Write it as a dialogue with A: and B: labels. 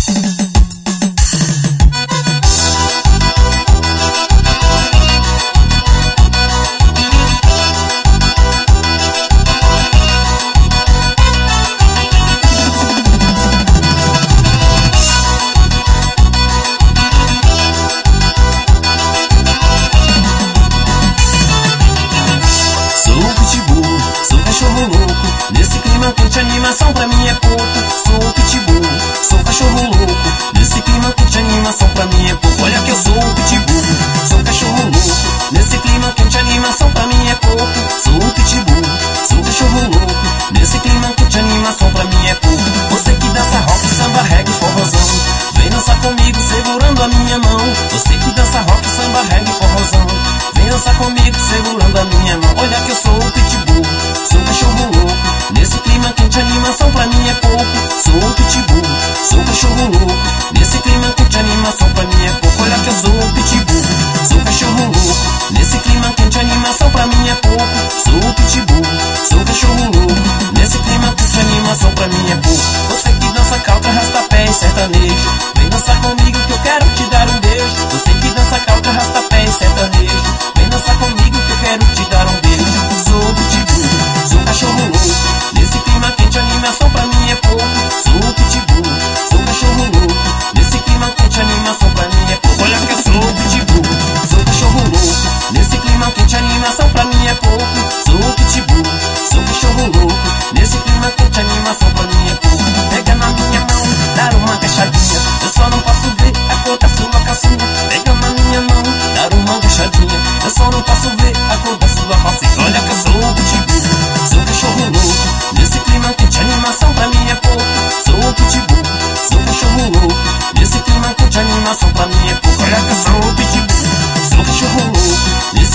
A: Nesse clima quente, animação pra mim é pouco. Sou o pitbull, sou cachorro louco. Nesse clima quente, animação pra mim é pouco. Olha que eu sou o pitbull, sou cachorro louco. Nesse clima quente, animação pra mim é pouco. Sou o pitbull, sou cachorro louco. Nesse clima quente, animação pra mim é pouco. Você que dança rock, samba, reggae, forrozão, vem dançar comigo segurando a minha mão. Você que dança rock, samba, reggae, forrozão, vem dançar comigo segurando a minha mão. Olha que eu sou o pitbull, sou cachorro louco. Nesse clima quente, animação pra mim é pouco. Sou o pitbull, sou cachorro louco. Nesse clima quente, animação pra mim é pouco. Olha que eu sou o pitbull, sou cachorro louco. Nesse clima quente, animação pra mim é pouco. Sou o pitbull, sou cachorro louco. Nesse clima quente, animação pra mim é pouco. Você que dança calca, rastapé e sertanejo, vem dançar comigo que eu quero te dar um beijo. Você que dança calca, rastapé e sertanejo, vem dançar comigo que eu quero te dar um beijo. Sou o pitbull, sou cachorro louco. Nesse clima quente, animação pra mim é pouco. Sou o pitbull, sou cachorro louco. Nesse clima quente, animação pra mim é pouco. Olha que eu sou o pitbull, sou cachorro louco. Nesse clima quente, animação pra mim é pouco. Sou o pitbull, sou cachorro louco. Nesse clima quente, animação pra mim é pouco. Pega na minha mão, dar uma agachadinha, eu só não posso ver a cor da sua calcinha. Pega na minha mão, dar uma agachadinha, eu só não posso ver a cor da sua calcinha. Olha que eu sou o pitbull, sou cachorro louco. Nesse clima quente, animação pra mim é pouco. Sou o pitbull, sou cachorro louco. Nesse clima quente, animação pra mim é pouco. Olha que eu sou o pitbull, sou cachorro louco.